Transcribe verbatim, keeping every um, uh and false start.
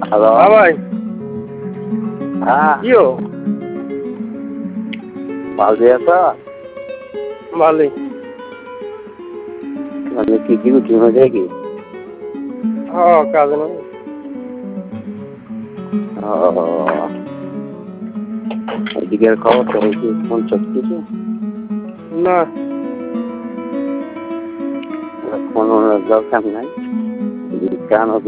Hello. হ্যাঁ ভাই, হ্যাঁ, কি হো? ভালো আছো? ভালোই। মানে কি কি উঠি মজা কি? হ্যাঁ, কাজে না। ও, এদিকের খবর তো কি ফোন চোখ কিছু? না, ফোন দরকার নাই, কেন